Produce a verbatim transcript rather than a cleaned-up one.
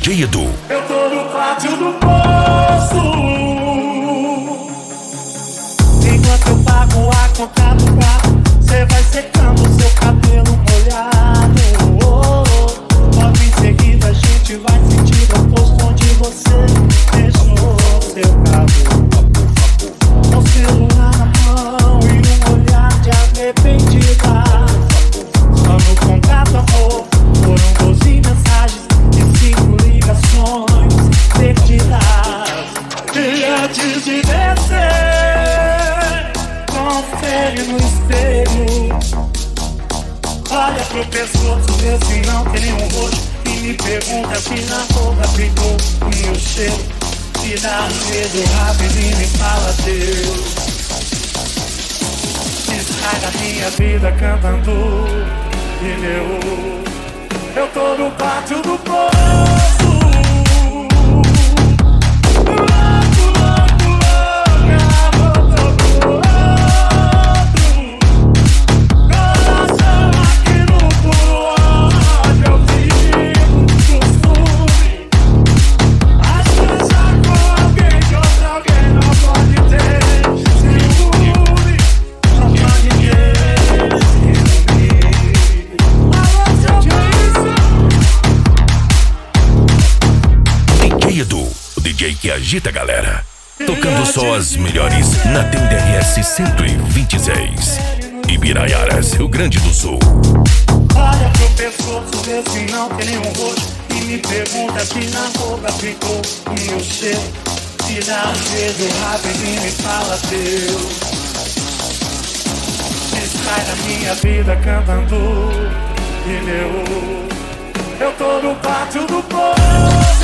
J Edu. Eu tô no pátio do poço, enquanto eu pago a conta do carro, cê vai secando seu cabelo molhado. Oh, oh. Logo em seguida a gente vai sentir o posto onde você deixou seu carro, com celular na mão e um olhar de arrependida. Só no contato, amor, foram doze mensagens e cinco ligações perdidas. E antes de descer, confere no espelho. Olha pro pescoço, vê se não tem nenhum roxo, e me pergunta se na roupa ficou o meu cheiro. Se dá um beijo rapidinho e fala Deus. Estraga minha vida cantando pneu. Eu tô no pátio do poço, louco, louco, louca, voltou pro outro. Coração aqui no puro ódio, eu vivo costume. Acho que já com alguém que outro alguém não pode ter ciúme. Não pode ter ciúme. Alô, seu D J Edu, o D J que agita a galera. Tocando só as melhores na T D R S cento e vinte e seis. Ibiraiaras, Rio Grande do Sul. Olha pro pescoço, vê se não tem nenhum roxo, e me pergunta se na roupa ficou o meu cheiro. Se dá um beijo rapidinho e fala Deus. Sai da minha vida cantando pneu. Eu tô no pátio do poço.